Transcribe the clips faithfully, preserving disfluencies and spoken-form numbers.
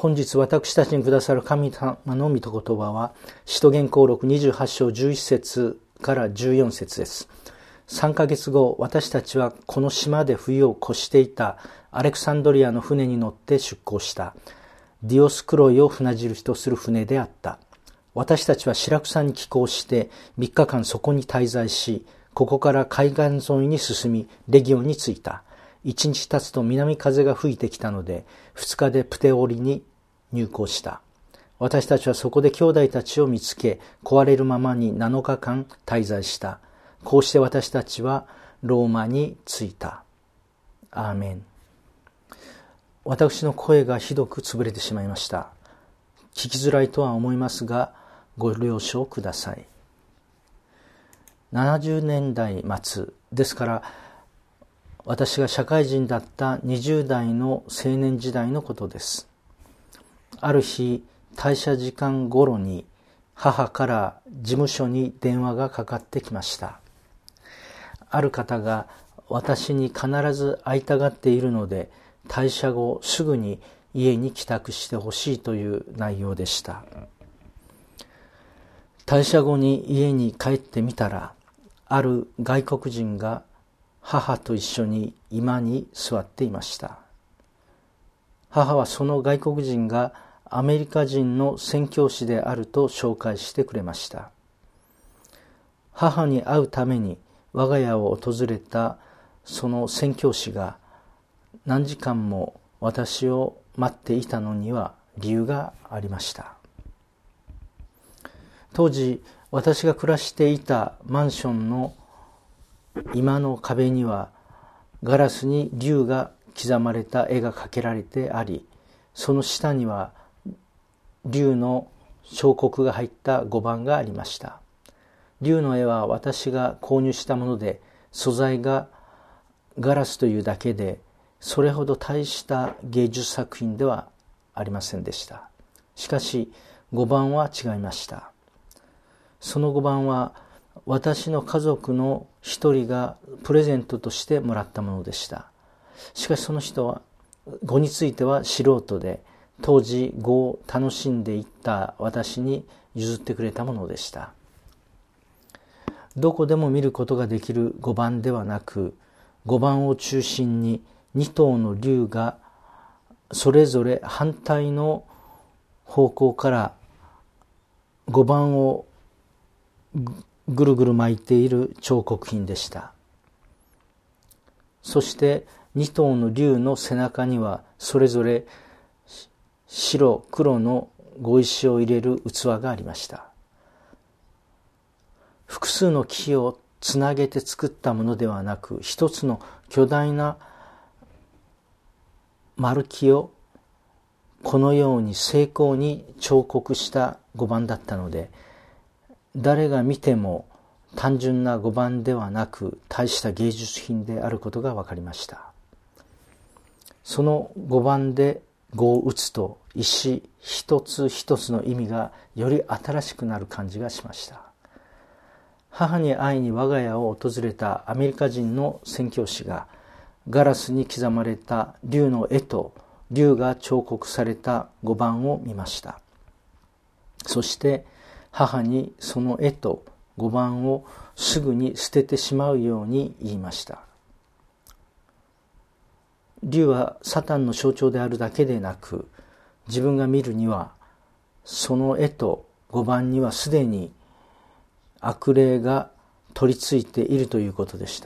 本日私たちにくださる神様の御言葉は、使徒言行録にじゅうはち章じゅういち節からじゅうよん節です。さんかげつご、私たちはこの島で冬を越していたアレクサンドリアの船に乗って出港した。ディオスクロイを船印とする船であった。私たちはシラクサに寄港してみっかかんそこに滞在し、ここから海岸沿いに進み、レギオンに着いた。一日経つと南風が吹いてきたので、二日でプテオリに入港した。私たちはそこで兄弟たちを見つけ、壊れるままになのかかん滞在した。こうして私たちはローマに着いた。アーメン。私の声がひどく潰れてしまいました。聞きづらいとは思いますが、ご了承ください。ななじゅうねんだい末ですから、私が社会人だったにじゅう代の青年時代のことです。ある日、退社時間頃に母から事務所に電話がかかってきました。ある方が私に必ず会いたがっているので、退社後すぐに家に帰宅してほしいという内容でした。退社後に家に帰ってみたら、ある外国人が母と一緒に居間に座っていました。母はその外国人がアメリカ人の宣教師であると紹介してくれました。母に会うために我が家を訪れたその宣教師が何時間も私を待っていたのには理由がありました。当時私が暮らしていたマンションの居間の壁にはガラスに竜が刻まれた絵が描けられてあり、その下には竜の彫刻が入った碁盤がありました。竜の絵は私が購入したもので、素材がガラスというだけで、それほど大した芸術作品ではありませんでした。しかし碁盤は違いました。その碁盤は私の家族の一人がプレゼントとしてもらったものでした。しかしその人は碁については素人で、当時碁を楽しんでいった私に譲ってくれたものでした。どこでも見ることができる碁盤ではなく、碁盤を中心にに頭の竜がそれぞれ反対の方向から碁盤をぐるぐる巻いている彫刻品でした。そしてに頭の竜の背中にはそれぞれ白黒の碁石を入れる器がありました。複数の木をつなげて作ったものではなく、一つの巨大な丸木をこのように精巧に彫刻した碁盤だったので、誰が見ても単純な碁盤ではなく大した芸術品であることが分かりました。その碁盤で碁を打つと、石一つ一つの意味がより新しくなる感じがしました。母に会いに我が家を訪れたアメリカ人の宣教師が、ガラスに刻まれた竜の絵と竜が彫刻された碁盤を見ました。そして母にその絵と碁盤をすぐに捨ててしまうように言いました。竜はサタンの象徴であるだけでなく、自分が見るにはその絵と碁盤にはすでに悪霊が取り付いているということでした。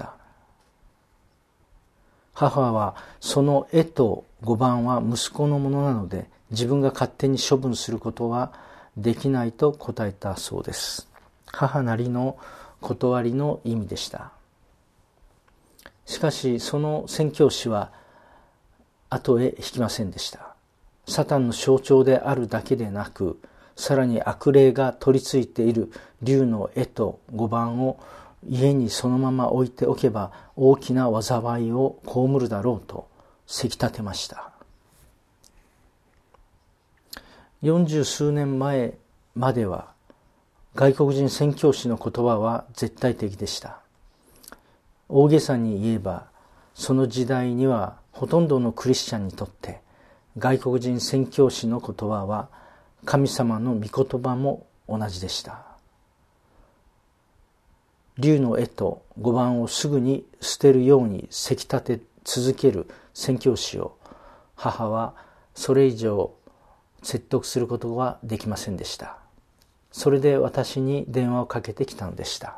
母はその絵と碁盤は息子のものなので、自分が勝手に処分することはできないと答えたそうです。母なりの断りの意味でした。しかしその宣教師は後へ引きませんでした。サタンの象徴であるだけでなく、さらに悪霊が取り付いている竜の絵と碁盤を家にそのまま置いておけば大きな災いを被るだろうとせき立てました。四十数年前までは外国人宣教師の言葉は絶対的でした。大げさに言えば、その時代にはほとんどのクリスチャンにとって外国人宣教師の言葉は神様の御言葉も同じでした。竜の絵と碁盤をすぐに捨てるようにせき立て続ける宣教師を母はそれ以上説得することはできませんでした。それで私に電話をかけてきたのでした。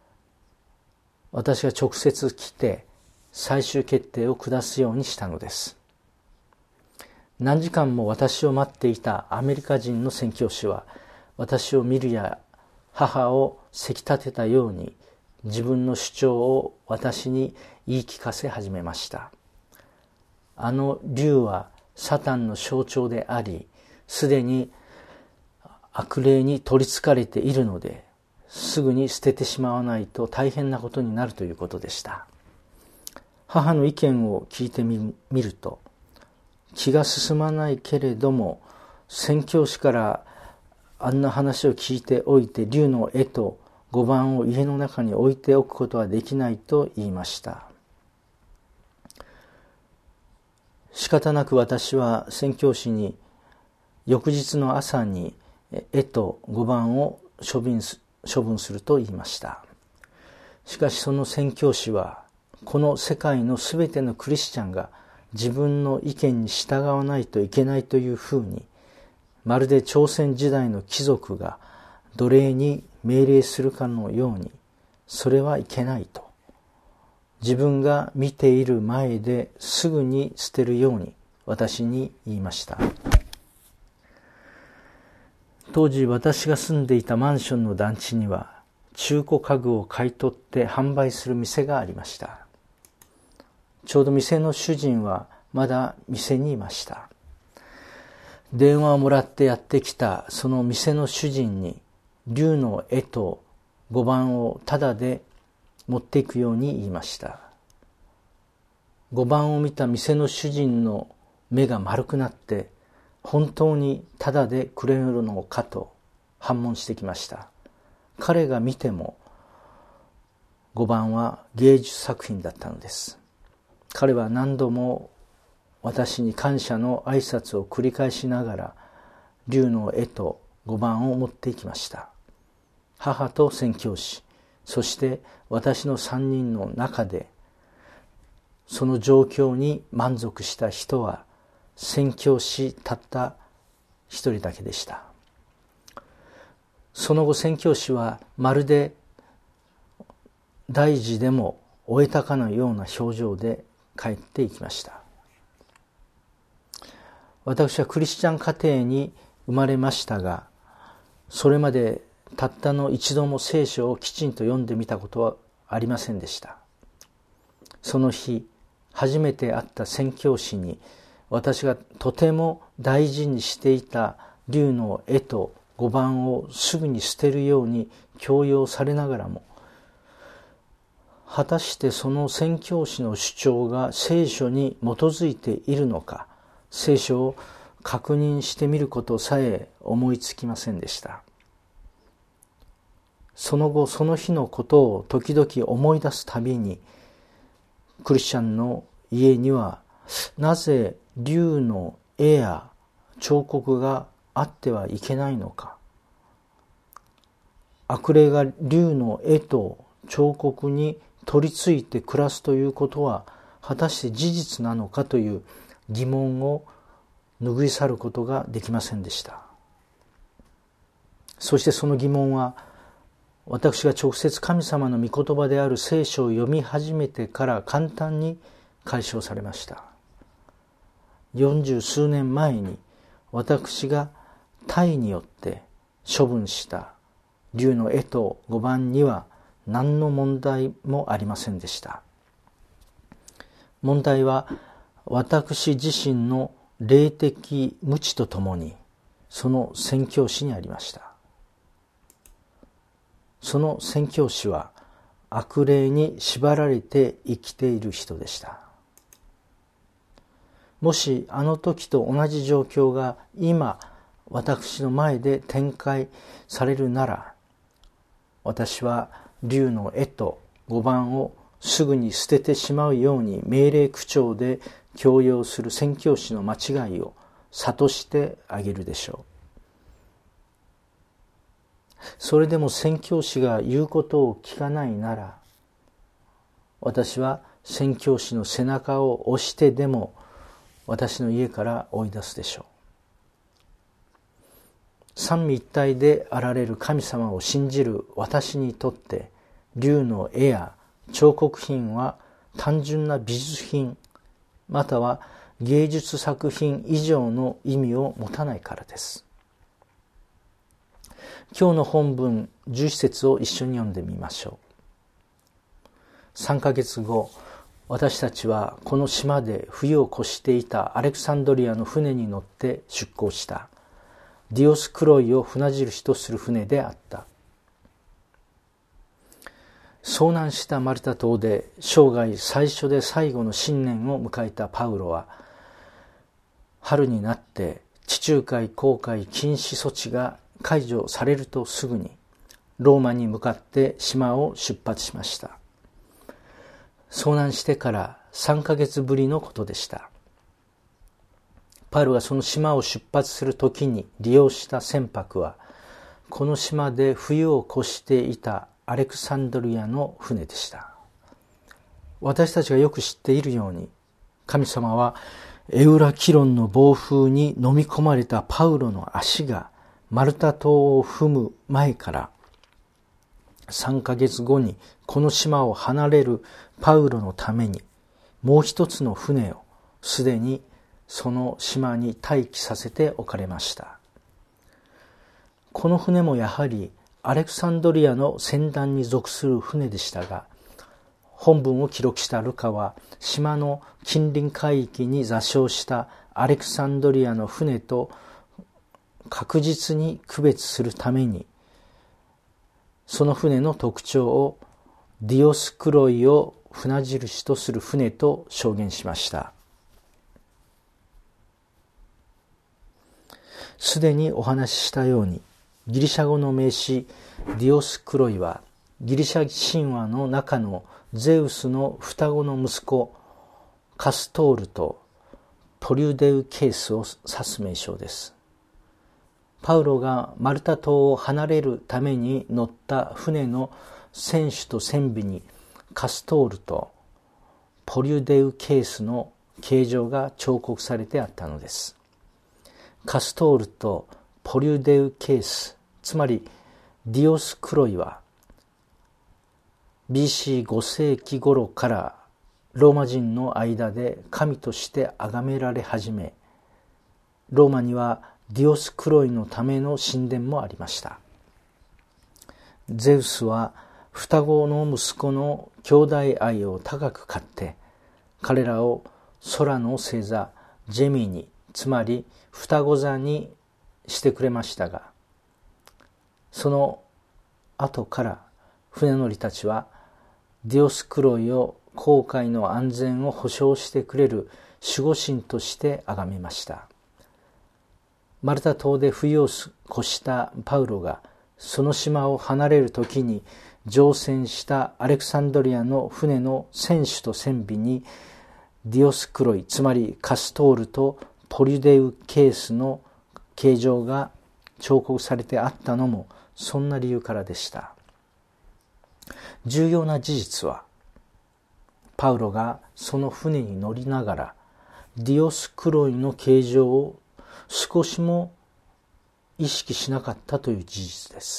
私が直接来て最終決定を下すようにしたのです。何時間も私を待っていたアメリカ人の宣教師は私を見るや母をせき立てたように自分の主張を私に言い聞かせ始めました。あの竜はサタンの象徴であり、すでに悪霊に取りつかれているので、すぐに捨ててしまわないと大変なことになるということでした。母の意見を聞いてみると、気が進まないけれども、宣教師からあんな話を聞いておいて竜の絵と碁盤を家の中に置いておくことはできないと言いました。仕方なく私は宣教師に翌日の朝に絵と碁盤を処分す処分すると言いました。しかしその宣教師はこの世界のすべてのクリスチャンが自分の意見に従わないといけないというふうに、まるで朝鮮時代の貴族が奴隷に命令するかのように、それはいけないと、自分が見ている前ですぐに捨てるように私に言いました。当時私が住んでいたマンションの団地には中古家具を買い取って販売する店がありました。ちょうど店の主人はまだ店にいました。電話をもらってやってきたその店の主人に竜の絵と碁盤をタダで持っていくように言いました。碁盤を見た店の主人の目が丸くなって、本当にタダでくれるのかと反問してきました。彼が見ても碁盤は芸術作品だったのです。彼は何度も私に感謝の挨拶を繰り返しながら竜の絵と碁盤を持っていきました。母と宣教師、そして私の三人の中でその状況に満足した人は宣教師たった一人だけでした。その後宣教師はまるで大事でも終えたかのような表情で帰っていきました。私はクリスチャン家庭に生まれましたが、それまでたったの一度も聖書をきちんと読んでみたことはありませんでした。その日、初めて会った宣教師に私がとても大事にしていた竜の絵と碁盤をすぐに捨てるように強要されながらも、果たしてその宣教師の主張が聖書に基づいているのか、聖書を確認してみることさえ思いつきませんでした。その後その日のことを時々思い出すたびに、クリスチャンの家にはなぜ竜の絵や彫刻があってはいけないのか、悪霊が竜の絵と彫刻に取り付いて暮らすということは果たして事実なのかという疑問を拭い去ることができませんでした。そしてその疑問は私が直接神様の御言葉である聖書を読み始めてから簡単に解消されました。四十数年前に私が体によって処分した竜の絵と碁盤には何の問題もありませんでした。問題は私自身の霊的無知とともにその宣教師にありました。その宣教師は悪霊に縛られて生きている人でした。もしあの時と同じ状況が今私の前で展開されるなら、私は竜の絵と碁盤をすぐに捨ててしまうように命令口調で強要する宣教師の間違いを諭してあげるでしょう。それでも宣教師が言うことを聞かないなら、私は宣教師の背中を押してでも私の家から追い出すでしょう。三位一体であられる神様を信じる私にとって、竜の絵や彫刻品は単純な美術品または芸術作品以上の意味を持たないからです。今日の本文じゅういち節を一緒に読んでみましょう。さんかげつご、私たちはこの島で冬を越していたアレクサンドリアの船に乗って出港した。ディオスクロイを船印とする船であった。遭難したマルタ島で生涯最初で最後の新年を迎えたパウロは、春になって地中海航海禁止措置が解除されるとすぐにローマに向かって島を出発しました。遭難してからさんかげつぶりのことでした。パウロがその島を出発するときに利用した船舶は、この島で冬を越していたアレクサンドリアの船でした。私たちがよく知っているように、神様はエウラキロンの暴風に飲み込まれたパウロの足がマルタ島を踏む前からさんかげつごにこの島を離れるパウロのためにもう一つの船をすでにその島に待機させておかれました。この船もやはりアレクサンドリアの船団に属する船でしたが、本文を記録したルカは島の近隣海域に座礁したアレクサンドリアの船と確実に区別するために、その船の特徴をディオスクロイを船印とする船と証言しました。すでにお話ししたように、ギリシャ語の名詞ディオスクロイはギリシャ神話の中のゼウスの双子の息子カストールとポリュデウケースを指す名称です。パウロがマルタ島を離れるために乗った船の船首と船尾にカストールとポリュデウケースの形状が彫刻されてあったのです。カストールとポリュデウケース、つまりディオスクロイは ビーシーご 世紀頃からローマ人の間で神として崇められ始め、ローマにはディオスクロイのための神殿もありました。ゼウスは双子の息子の兄弟愛を高く買って、彼らを空の星座ジェミニ、つまり双子座にしてくれましたが、その後から船乗りたちはディオスクロイを航海の安全を保証してくれる守護神として崇めました。マルタ島で冬を越したパウロがその島を離れる時に乗船したアレクサンドリアの船の船首と船尾にディオスクロイ、つまりカストールとポリュデウケースの形状が彫刻されてあったのもそんな理由からでした。重要な事実は、パウロがその船に乗りながらディオスクロイの形状を少しも意識しなかったという事実です。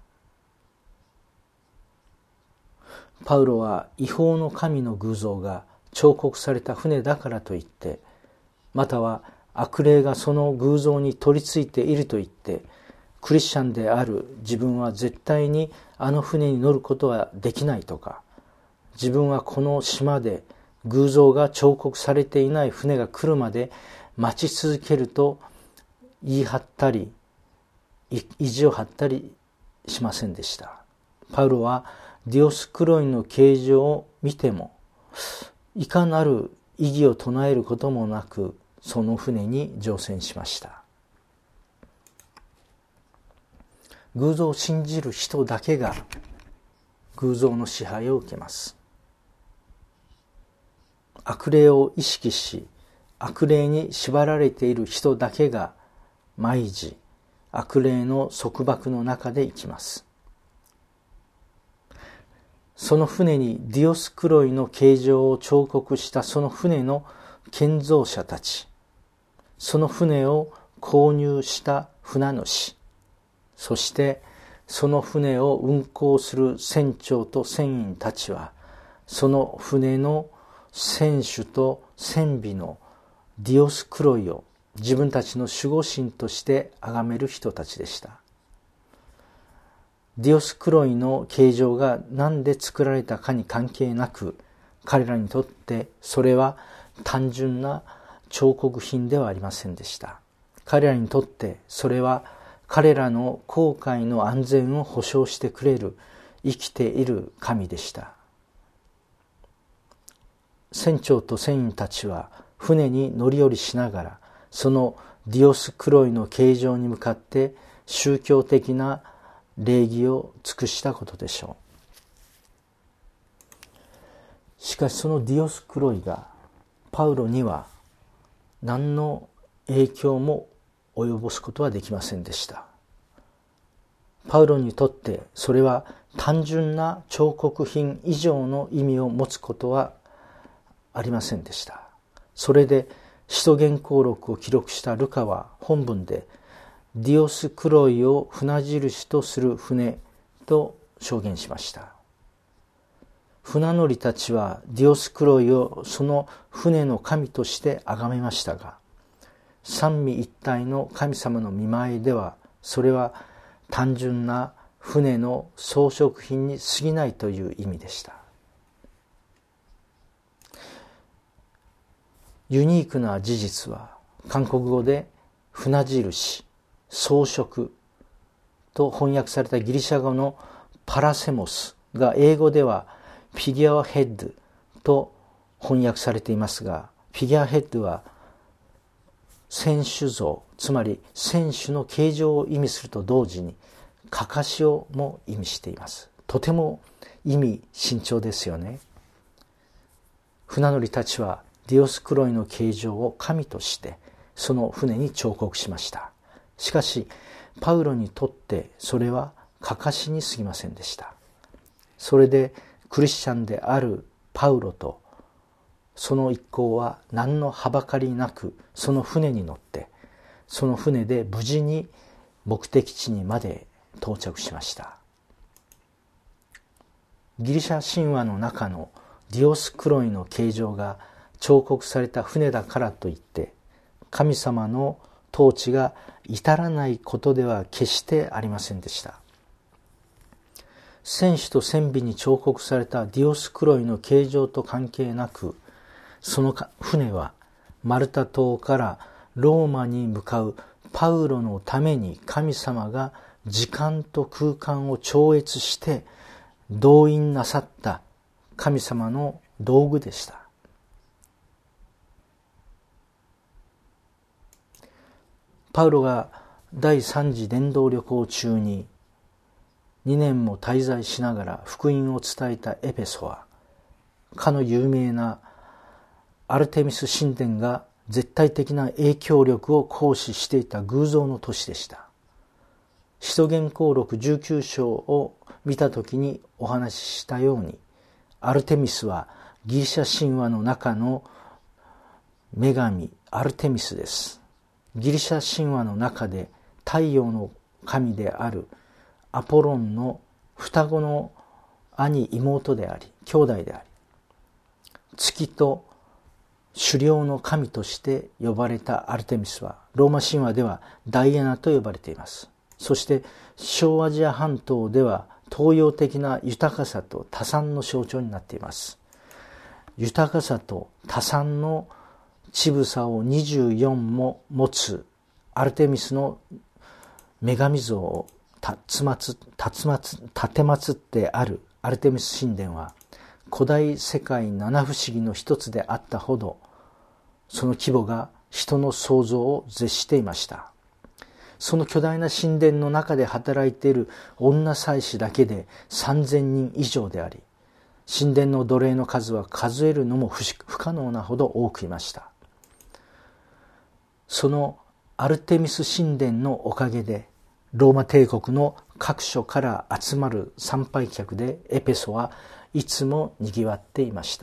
パウロは違法の神の偶像が彫刻された船だからといって、または悪霊がその偶像に取り付いていると言って、クリスチャンである自分は絶対にあの船に乗ることはできないとか、自分はこの島で偶像が彫刻されていない船が来るまで待ち続けると言い張ったり意地を張ったりしませんでした。パウロはディオスクロイの形状を見てもいかなる異議を唱えることもなく、その船に乗船しました。偶像を信じる人だけが偶像の支配を受けます。 悪霊を意識し、悪霊に縛られている人だけが毎時悪霊の束縛の中で生きます。その船にディオスクロイの形状を彫刻したその船の建造者たち、その船を購入した船主、そしてその船を運航する船長と船員たちは、その船の船主と船尾のディオスクロイを自分たちの守護神として崇める人たちでした。ディオスクロイの形状が何で作られたかに関係なく、彼らにとってそれは単純な彫刻品ではありませんでした。彼らにとってそれは彼らの航海の安全を保証してくれる生きている神でした。船長と船員たちは船に乗り降りしながら、そのディオスクロイの形状に向かって宗教的な礼儀を尽くしたことでしょう。しかしそのディオスクロイがパウロには何の影響も及ぼすことはできませんでした。パウロにとってそれは単純な彫刻品以上の意味を持つことはありませんでした。それで使徒言行録を記録したルカは本文でディオスクロイを船印とする船と証言しました。船乗りたちはディオスクロイをその船の神として崇めましたが、三位一体の神様の御前ではそれは単純な船の装飾品に過ぎないという意味でした。ユニークな事実は、韓国語で船印、装飾と翻訳されたギリシャ語のパラセモスが英語ではフィギュアヘッドと翻訳されていますが、フィギュアヘッドは選手像、つまり選手の形状を意味すると同時にかかしをも意味しています。とても意味深長ですよね。船乗りたちはディオスクロイの形状を神としてその船に彫刻しました。しかしパウロにとってそれはかかしに過ぎませんでした。それでクリスチャンであるパウロとその一行は何のはばかりなくその船に乗ってその船で無事に目的地にまで到着しました。ギリシャ神話の中のディオスクロイの形状が彫刻された船だからといって神様の統治が至らないことでは決してありませんでした。船首と船尾に彫刻されたディオスクロイの形状と関係なく、その船はマルタ島からローマに向かうパウロのために神様が時間と空間を超越して動員なさった神様の道具でした。パウロが第三次伝道旅行中ににねんも滞在しながら福音を伝えたエペソは、かの有名なアルテミス神殿が絶対的な影響力を行使していた偶像の都市でした。使徒言行録じゅうきゅう章を見たときにお話ししたように、アルテミスはギリシャ神話の中の女神アルテミスです。ギリシャ神話の中で太陽の神であるアポロンの双子の兄妹であり兄弟であり、月と狩猟の神として呼ばれたアルテミスはローマ神話ではダイアナと呼ばれています。そして小アジア半島では東洋的な豊かさと多産の象徴になっています。豊かさと多産の乳房をにじゅうよんも持つアルテミスの女神像を立てまつってあるアルテミス神殿は古代世界七不思議の一つであったほど、その規模が人の想像を絶していました。その巨大な神殿の中で働いている女祭司だけでさんぜんにん以上であり、 神殿の奴隷の数は数えるのも不可能なほど多くいました。そのアルテミス神殿のおかげで、ローマ帝国の各所から集まる参拝客でエペソはいつもにぎわっていました。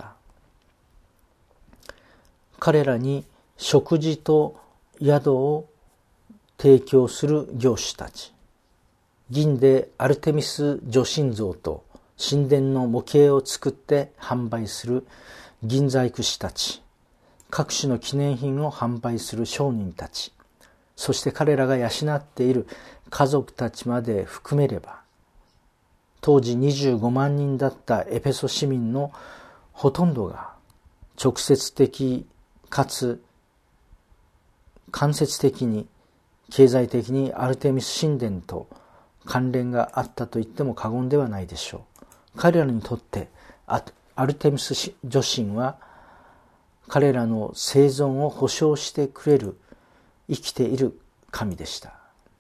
彼らに食事と宿を提供する業種たち、銀でアルテミス女神像と神殿の模型を作って販売する銀細工師たち、各種の記念品を販売する商人たち、そして彼らが養っている家族たちまで含めれば、当時にじゅうごまんにんだったエペソ市民のほとんどが直接的かつ間接的に経済的にアルテミス神殿と関連があったと言っても過言ではないでしょう。彼らにとってアルテミス女神は彼らの生存を保証してくれる生きている神でした。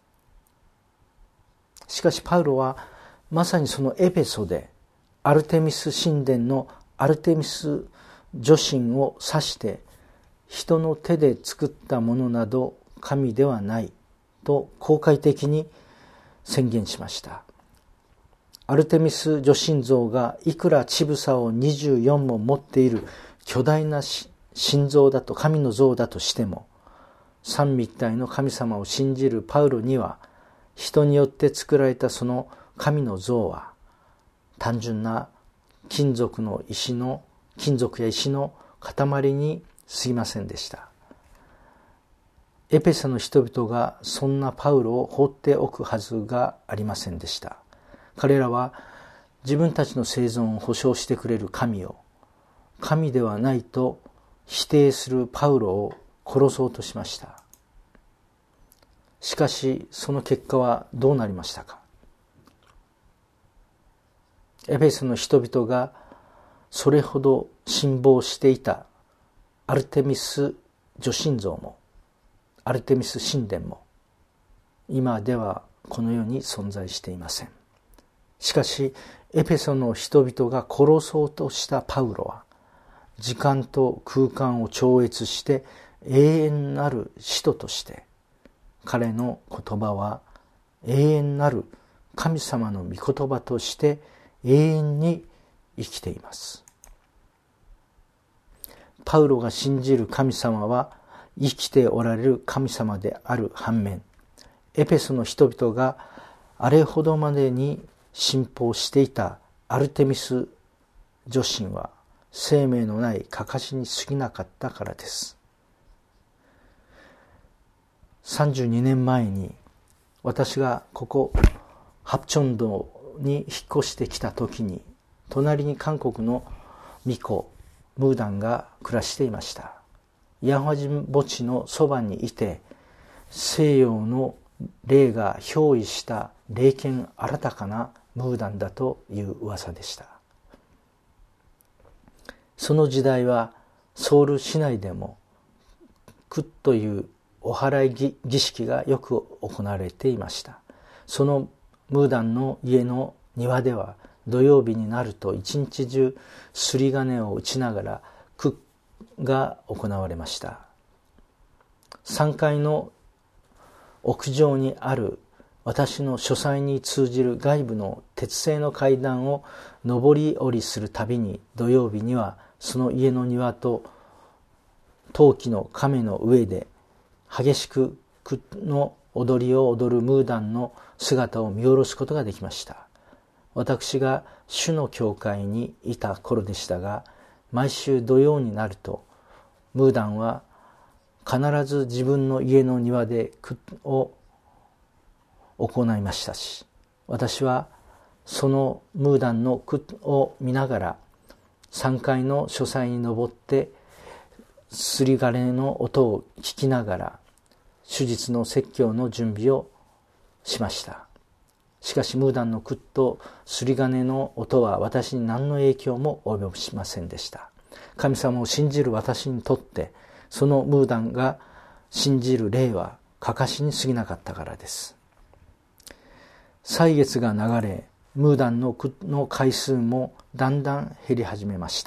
しかしパウロはまさにそのエペソでアルテミス神殿のアルテミス女神を指して人の手で作ったものなど神ではないと公開的に宣言しました。アルテミス女神像がいくら乳房をにじゅうよんも持っている巨大な神像だと、神の像だとしても、三位一体の神様を信じるパウロには、人によって作られたその神の像は単純な金属の石の金属や石の塊に過ぎませんでした。エペソの人々がそんなパウロを放っておくはずがありませんでした。彼らは自分たちの生存を保証してくれる神を神ではないと否定するパウロを殺そうとしました。しかしその結果はどうなりましたか。エペソの人々がそれほど信望していたアルテミス女神像もアルテミス神殿も今ではこの世に存在していません。しかしエペソの人々が殺そうとしたパウロは時間と空間を超越して永遠なる使徒として彼の言葉は永遠なる神様の御言葉として永遠に生きています。パウロが信じる神様は生きておられる神様である反面、エペソの人々があれほどまでに信奉していたアルテミス女神は生命のないかかしに過ぎなかったからです。さんじゅうにねんまえに私がここハプチョン道に引っ越してきた時に、隣に韓国の巫女ムーダンが暮らしていました。ヤンワ人墓地のそばにいて、西洋の霊が憑依した霊験新たかなムーダンだという噂でした。その時代はソウル市内でもクッというお祓い儀式がよく行われていました。そのムーダンの家の庭では土曜日になると一日中すり金を打ちながらクッが行われました。さんがいの屋上にある私の書斎に通じる外部の鉄製の階段を上り下りするたびに、土曜日にはその家の庭と陶器の亀の上で激しくクッの踊りを踊るムーダンの姿を見下ろすことができました。私が主の教会にいた頃でしたが、毎週土曜になるとムーダンは必ず自分の家の庭でクッを行いましたし、私はそのムーダンのクッを見ながらさんがいの書斎に登ってすり金の音を聞きながら手術の説教の準備をしました。しかしムーダンのクッとすり金の音は私に何の影響も及ぼしませんでした。神様を信じる私にとってそのムーダンが信じる霊はかかしに過ぎなかったからです。歳月が流れ、 ムーダンのの回数もだんだん減り始めました。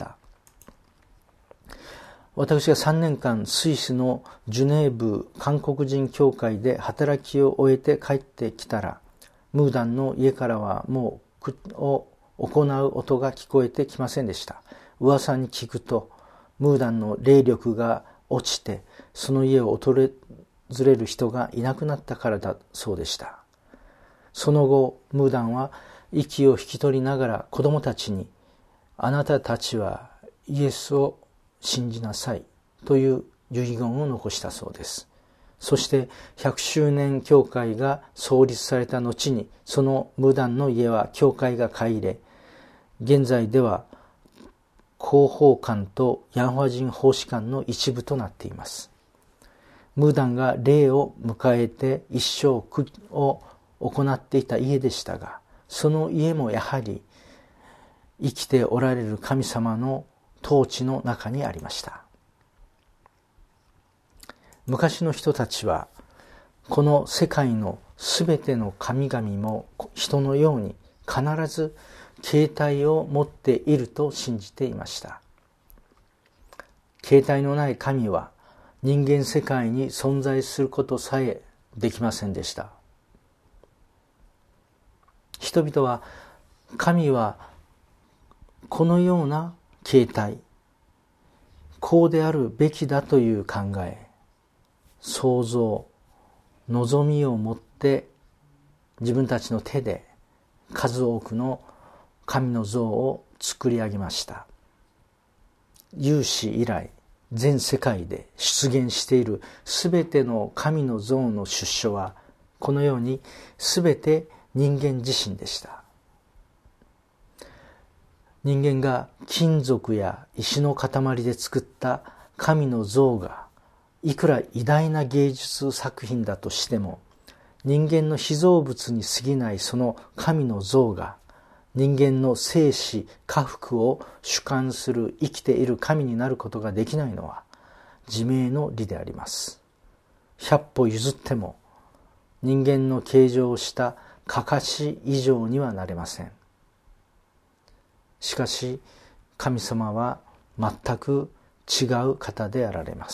私がさんねんかんスイスのジュネーブ韓国人教会で働きを終えて帰ってきたら、ムーダンの家からはもう口を行う音が聞こえてきませんでした。噂に聞くと、ムーダンの霊力が落ちて、その家を訪れる人がいなくなったからだそうでした。その後、ムーダンは息を引き取りながら子供たちに、あなたたちはイエスを信じなさいという遺言を残したそうです。そしてひゃくしゅうねん教会が創立された後に、そのムーダンの家は教会が買い入れ、現在では広報館とヤンホワ人奉仕館の一部となっています。ムーダンが霊を迎えて一生を行っていた家でしたが、その家もやはり生きておられる神様の統治の中にありました。昔の人たちはこの世界のすべての神々も人のように必ず形態を持っていると信じていました。形態のない神は人間世界に存在することさえできませんでした。人々は神はこのような形態、こうであるべきだという考え、想像、望みを持って自分たちの手で数多くの神の像を作り上げました。有史以来全世界で出現しているすべての神の像の出所はこのようにすべて人間自身でした。人間が金属や石の塊で作った神の像がいくら偉大な芸術作品だとしても、人間の被造物に過ぎないその神の像が人間の生死禍福を主観する生きている神になることができないのは自明の理であります。百歩譲っても人間の形状をしたかかし以上にはなれません。しかし神様は全く違う方であられます。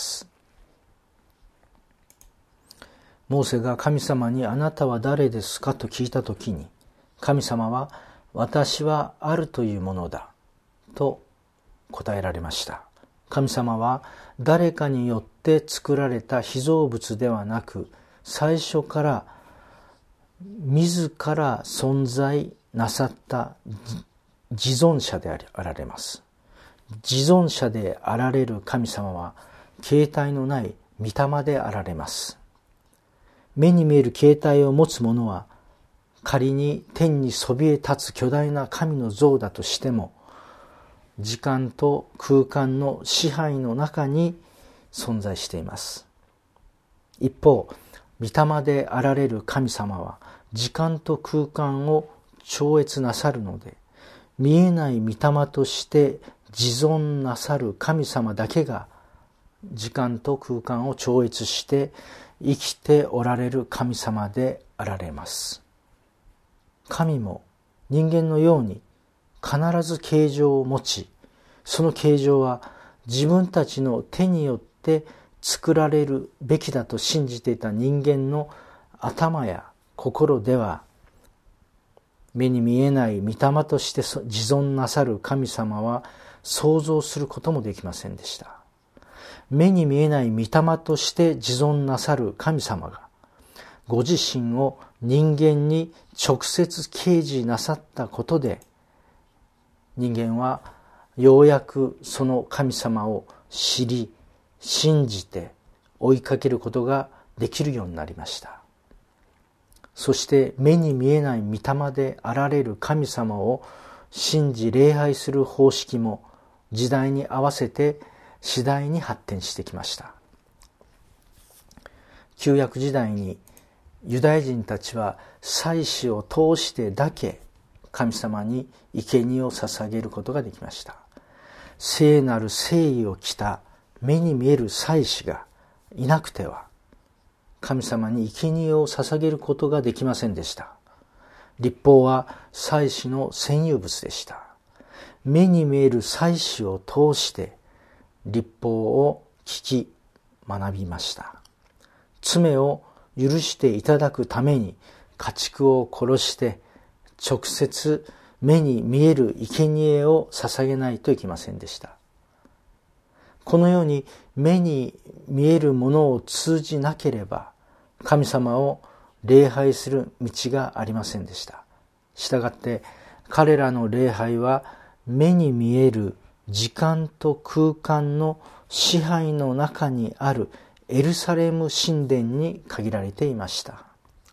モーセが神様にあなたは誰ですかと聞いたときに、神様は私はあるというものだと答えられました。神様は誰かによって作られた被造物ではなく、最初から自ら存在なさった自存者であられます。自存者であられる神様は形態のない御霊であられます。目に見える形態を持つ者は仮に天にそびえ立つ巨大な神の像だとしても、時間と空間の支配の中に存在しています。一方、御霊であられる神様は時間と空間を超越なさるので、見えない御霊として自存なさる神様だけが時間と空間を超越して生きておられる神様であられます。神も人間のように必ず形状を持ち、その形状は自分たちの手によって作られるべきだと信じていた人間の頭や心では、目に見えない御霊として自存なさる神様は想像することもできませんでした。目に見えない御霊として自存なさる神様がご自身を人間に直接掲示なさったことで、人間はようやくその神様を知り、信じて追いかけることができるようになりました。そして目に見えない御霊であられる神様を信じ礼拝する方式も時代に合わせて次第に発展してきました。旧約時代にユダヤ人たちは祭司を通してだけ神様に生贄を捧げることができました。聖なる聖衣を着た目に見える祭司がいなくては神様に生贄を捧げることができませんでした。 律法は祭司の占有物でした。目に見える祭司を通して律法を聞き学びました。罪を許していただくために家畜を殺して直接目に見える生贄を捧げないといけませんでした。このように目に見えるものを通じなければ神様を礼拝する道がありませんでした。したがって彼らの礼拝は目に見える時間と空間の支配の中にあるエルサレム神殿に限られていました。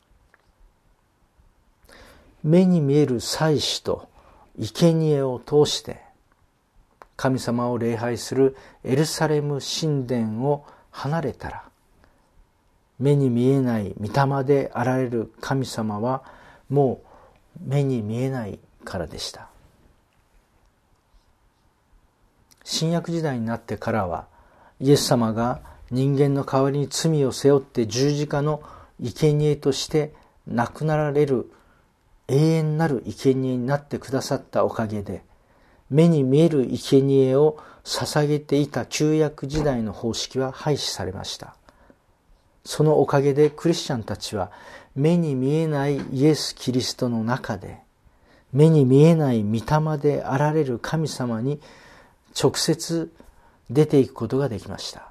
目に見える祭司と生贄を通して神様を礼拝するエルサレム神殿を離れたら、目に見えない御霊であられる神様はもう目に見えないからでした。新約時代になってからは、イエス様が人間の代わりに罪を背負って十字架の生贄として亡くなられる永遠なる生贄になってくださったおかげで、目に見える生贄を捧げていた旧約時代の方式は廃止されました。そのおかげでクリスチャンたちは目に見えないイエス・キリストの中で、目に見えない御霊であられる神様に直接出ていくことができました。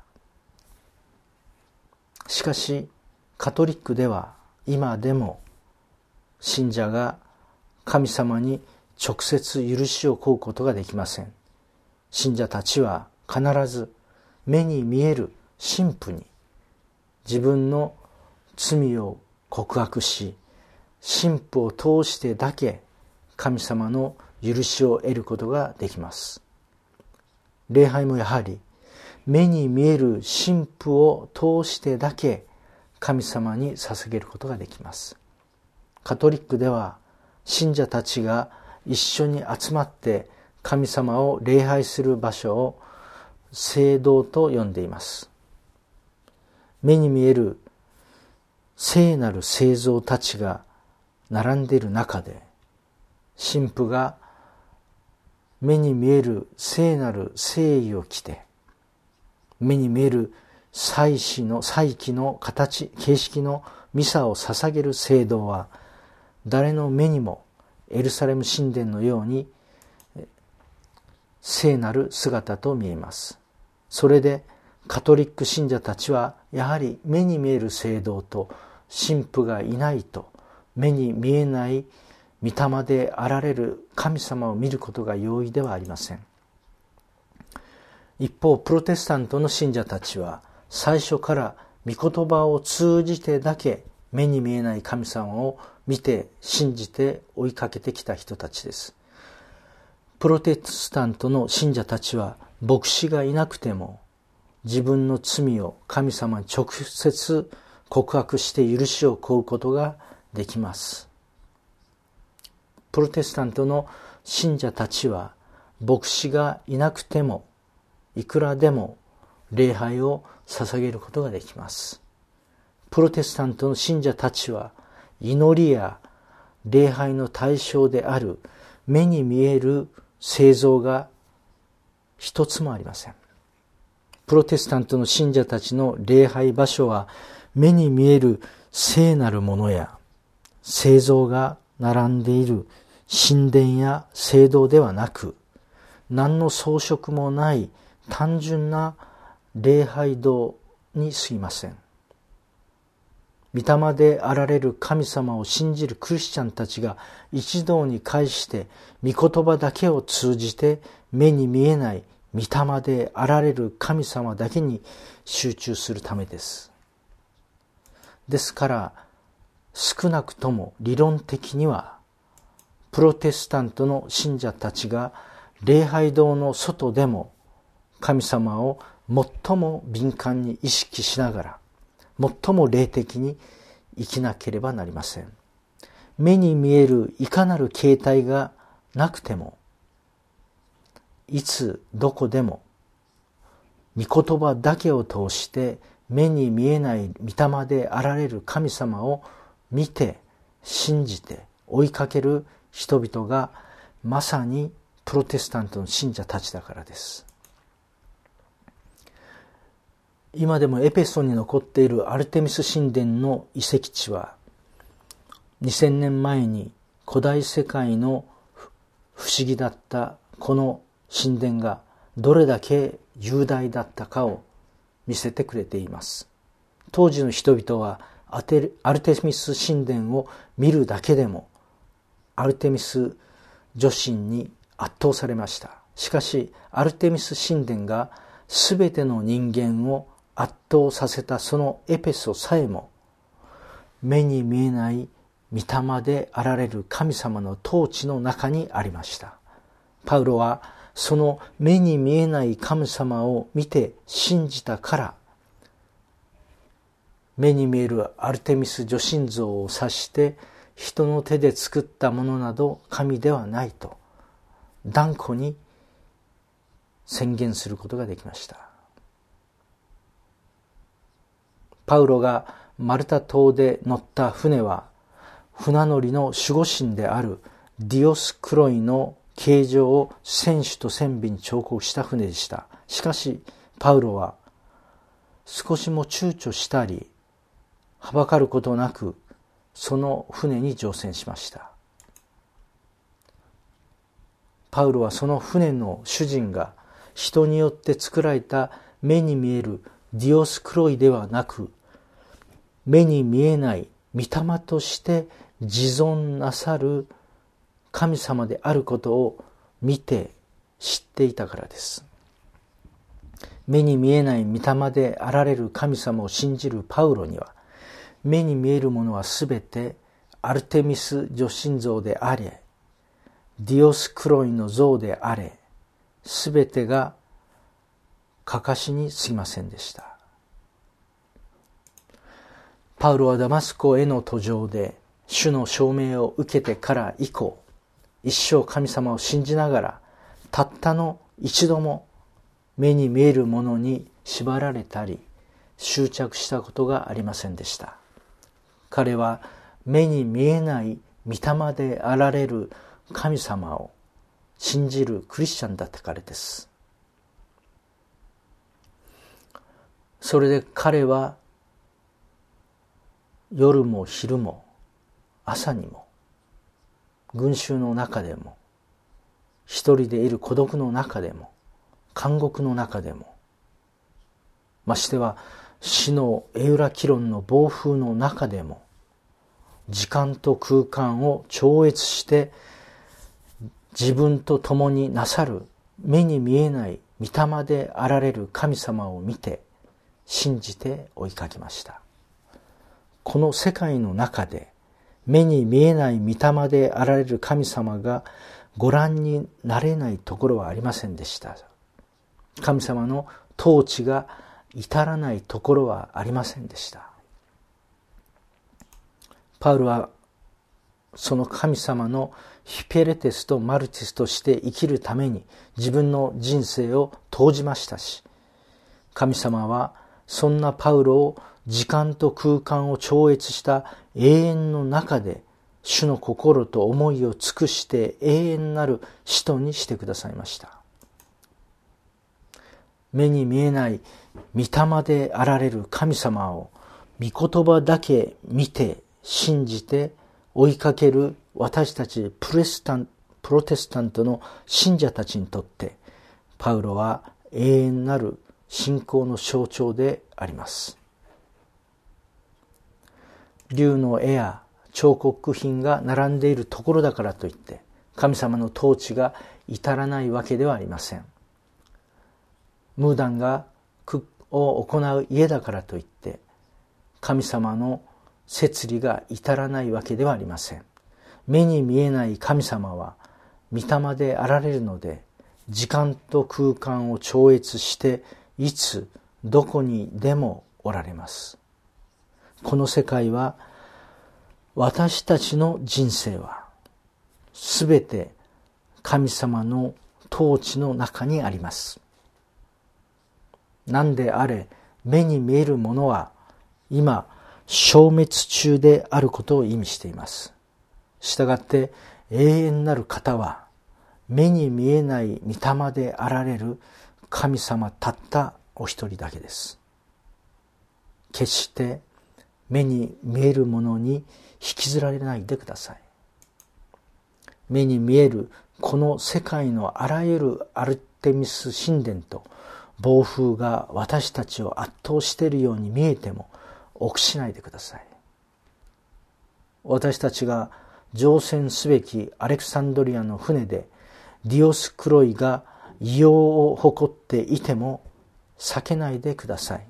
しかしカトリックでは今でも信者が神様に直接許しを請うことができません。信者たちは必ず目に見える神父に自分の罪を告白し、神父を通してだけ神様の許しを得ることができます。礼拝もやはり目に見える神父を通してだけ神様に捧げることができます。カトリックでは信者たちが一緒に集まって神様を礼拝する場所を聖堂と呼んでいます。目に見える聖なる聖像たちが並んでいる中で、神父が目に見える聖なる聖衣を着て、目に見える祭司の祭器の形形式のミサを捧げる聖堂は、誰の目にもエルサレム神殿のように聖なる姿と見えます。それでカトリック信者たちはやはり目に見える聖堂と神父がいないと目に見えない御霊であられる神様を見ることが容易ではありません。一方プロテスタントの信者たちは最初から御言葉を通じてだけ目に見えない神様を見て信じて追いかけてきた人たちです。プロテスタントの信者たちは牧師がいなくても自分の罪を神様に直接告白して許しを請うことができます。プロテスタントの信者たちは牧師がいなくてもいくらでも礼拝を捧げることができます。プロテスタントの信者たちは祈りや礼拝の対象である目に見える聖像が一つもありません。プロテスタントの信者たちの礼拝場所は目に見える聖なるものや聖像が並んでいる神殿や聖堂ではなく、何の装飾もない単純な礼拝堂に過ぎません。御霊であられる神様を信じるクリスチャンたちが一堂に会して御言葉だけを通じて目に見えない御霊であられる神様だけに集中するためです。ですから少なくとも理論的にはプロテスタントの信者たちが礼拝堂の外でも神様を最も敏感に意識しながら最も霊的に生きなければなりません。目に見えるいかなる形態がなくてもいつどこでも御言葉だけを通して目に見えない御霊であられる神様を見て信じて追いかける人々がまさにプロテスタントの信者たちだからです。今でもエペソに残っているアルテミス神殿の遺跡地は、にせんねんまえに古代世界の不思議だったこの神殿がどれだけ雄大だったかを見せてくれています。当時の人々はアテアルテミス神殿を見るだけでもアルテミス女神に圧倒されました。しかしアルテミス神殿がすべての人間を圧倒させたそのエペソさえも、目に見えない御霊であられる神様の統治の中にありました。パウロはその目に見えない神様を見て信じたから、目に見えるアルテミス女神像を指して人の手で作ったものなど神ではないと断固に宣言することができました。パウロがマルタ島で乗った船は船乗りの守護神であるディオスクロイの形状を船首と船尾に彫刻した船でした。しかしパウロは少しも躊躇したりはばかることなくその船に乗船しました。パウロはその船の主人が人によって作られた目に見えるディオスクロイではなく、目に見えない御霊として自存なさる神様であることを見て知っていたからです。目に見えない御霊であられる神様を信じるパウロには、目に見えるものはすべてアルテミス女神像であれ、ディオスクロイの像であれ、すべてがかかしに過ぎませんでした。パウロはダマスコへの途上で主の証明を受けてから以降、一生神様を信じながら、たったの一度も目に見えるものに縛られたり執着したことがありませんでした。彼は目に見えない御霊であられる神様を信じるクリスチャンだったからです。それで彼は夜も昼も朝にも群衆の中でも一人でいる孤独の中でも監獄の中でも、ましては死のエウラキロンの暴風の中でも、時間と空間を超越して自分と共になさる目に見えない御霊であられる神様を見て信じて追いかけました。この世界の中で目に見えない御霊であられる神様がご覧になれないところはありませんでした。神様の統治が至らないところはありませんでした。パウロはその神様のヒペレテスとマルティスとして生きるために自分の人生を投じましたし、神様はそんなパウロを時間と空間を超越した永遠の中で主の心と思いを尽くして永遠なる使徒にしてくださいました。目に見えない御霊であられる神様を御言葉だけ見て信じて追いかける私たちプレスタンプロテスタントの信者たちにとってパウロは永遠なる信仰の象徴であります。竜の絵や彫刻品が並んでいるところだからといって神様の統治が至らないわけではありません。ムーダンがを行う家だからといって神様の摂理が至らないわけではありません。目に見えない神様は御霊であられるので、時間と空間を超越していつどこにでもおられます。この世界は私たちの人生はすべて神様の統治の中にあります。なんであれ目に見えるものは今消滅中であることを意味しています。 したがって永遠なる方は目に見えない御霊であられる神様たったお一人だけです。決して目に見えるものに引きずられないでください。目に見えるこの世界のあらゆるアルテミス神殿と暴風が私たちを圧倒しているように見えても臆しないでください。私たちが乗船すべきアレクサンドリアの船でディオスクロイが異様を誇っていても避けないでください。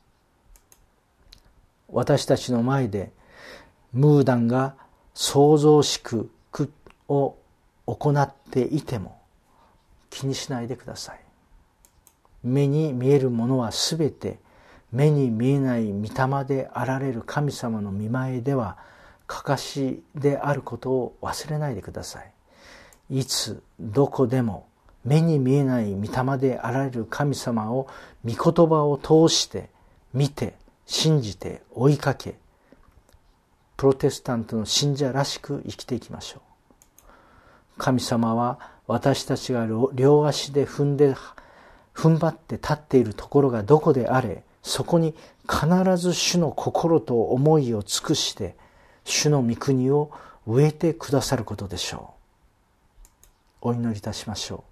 私たちの前でムーダンが創造しく苦を行っていても気にしないでください。目に見えるものはすべて目に見えない御霊であられる神様の御前ではかかしであることを忘れないでください。いつどこでも目に見えない御霊であられる神様を御言葉を通して見て信じて追いかけ、プロテスタントの信者らしく生きていきましょう。神様は私たちが両足で踏んで踏ん張って立っているところがどこであれ、そこに必ず主の心と思いを尽くして主の御国を植えてくださることでしょう。お祈りいたしましょう。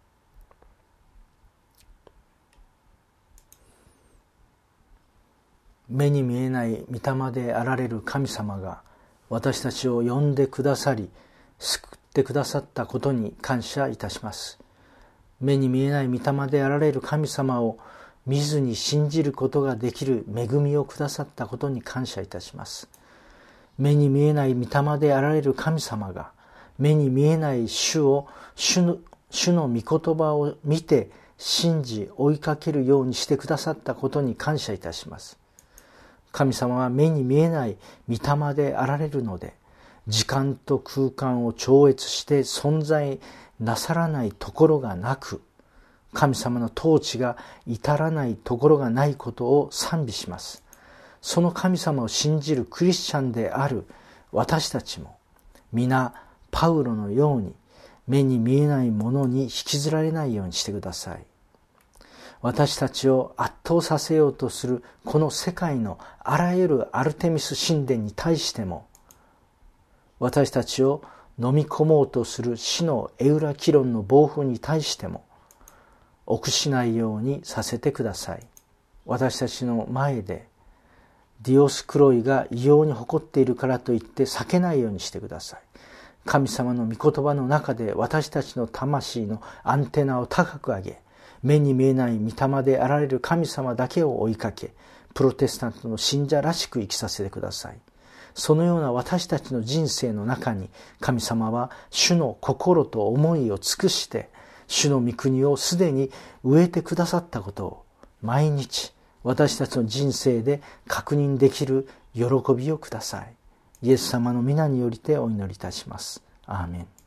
目に見えない御霊であられる神様が私たちを呼んでくださり救ってくださったことに感謝いたします。目に見えない御霊であられる神様を見ずに信じることができる恵みをくださったことに感謝いたします。目に見えない御霊であられる神様が目に見えない主を主の、主の御言葉を見て信じ追いかけるようにしてくださったことに感謝いたします。神様は目に見えない御霊であられるので、時間と空間を超越して存在なさらないところがなく、神様の統治が至らないところがないことを賛美します。その神様を信じるクリスチャンである私たちも皆パウロのように目に見えないものに引きずられないようにしてください。私たちを圧倒させようとするこの世界のあらゆるアルテミス神殿に対しても、私たちを飲み込もうとする死のエウラキロンの暴風に対しても臆しないようにさせてください。私たちの前でディオスクロイが異様に誇っているからといって避けないようにしてください。神様の御言葉の中で私たちの魂のアンテナを高く上げ、目に見えない御霊であられる神様だけを追いかけ、プロテスタントの信者らしく生きさせてください。そのような私たちの人生の中に、神様は主の心と思いを尽くして主の御国をすでに植えてくださったことを毎日私たちの人生で確認できる喜びをください。イエス様の皆によりてお祈りいたします。アーメン。